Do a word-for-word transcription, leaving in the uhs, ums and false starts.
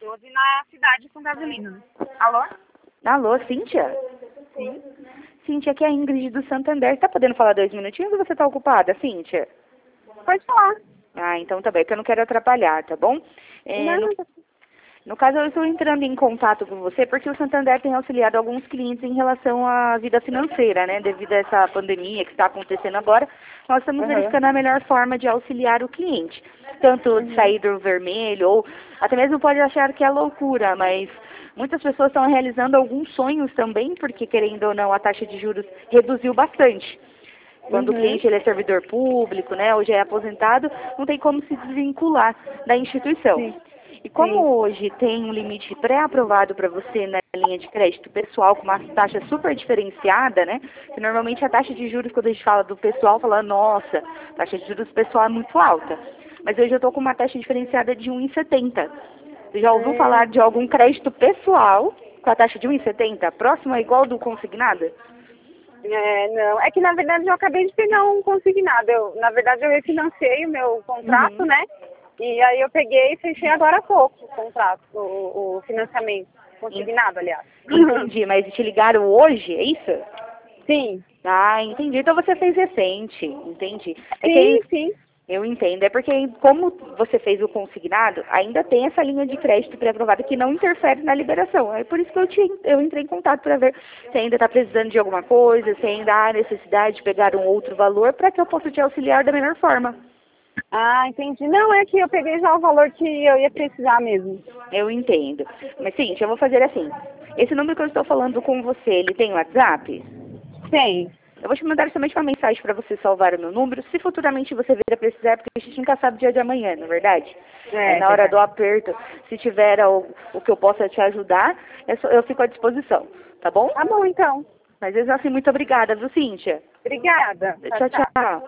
doze na cidade com gasolina. Alô? Alô, Cíntia? Sim. Cíntia, aqui é a Ingrid do Santander. Tá podendo falar dois minutinhos ou você tá ocupada, Cíntia? Pode falar. Ah, então tá bem, porque eu não quero atrapalhar, tá bom? É, Não, no, tá- no caso, eu estou entrando em contato com você porque o Santander tem auxiliado alguns clientes em relação à vida financeira, né? Devido a essa pandemia que está acontecendo agora, nós estamos Aham. verificando a melhor forma de auxiliar o cliente. Tanto de sair do vermelho, ou até mesmo pode achar que é loucura, mas muitas pessoas estão realizando alguns sonhos também, porque querendo ou não, a taxa de juros reduziu bastante. Quando o Uhum. cliente ele é servidor público, né, ou já é aposentado, não tem como se desvincular da instituição. Sim. E como Sim. hoje tem um limite pré-aprovado para você na linha de crédito pessoal com uma taxa super diferenciada, né? Que normalmente a taxa de juros, quando a gente fala do pessoal, fala, nossa, a taxa de juros pessoal é muito alta. Mas hoje eu estou com uma taxa diferenciada de um vírgula setenta. Você já ouviu falar Hum. de algum crédito pessoal com a taxa de um vírgula setenta, próxima igual do consignado? É, não. É que na verdade eu acabei de pegar um consignado. Eu, na verdade eu refinanciei o meu contrato, Uhum. né? E aí eu peguei e fechei agora há pouco o contrato, o, o financiamento. Consignado, aliás. Entendi, mas te ligaram hoje, é isso? Sim. Ah, entendi. Então você fez recente, entendi. É que Sim, aí, sim. eu entendo, é porque como você fez o consignado, ainda tem essa linha de crédito pré-aprovada que não interfere na liberação. É por isso que eu, te, eu entrei em contato para ver se ainda está precisando de alguma coisa, se ainda há necessidade de pegar um outro valor para que eu possa te auxiliar da melhor forma. Ah, entendi. Não, é que eu peguei já o valor que eu ia precisar mesmo. Eu entendo. Mas, sim, eu vou fazer assim. Esse número que eu estou falando com você, ele tem WhatsApp? Tem. Eu vou te mandar somente uma mensagem para você salvar o meu número. Se futuramente você vir a precisar, porque a gente nunca sabe o dia de amanhã, não é verdade? Aí É, na hora verdade. do aperto, se tiver o, o que eu possa te ajudar, eu, só- eu fico à disposição, tá bom? Tá bom, então. Mas mesmo assim, muito obrigada, viu, Cíntia? Obrigada. Tchau, Tchau, tchau. tchau.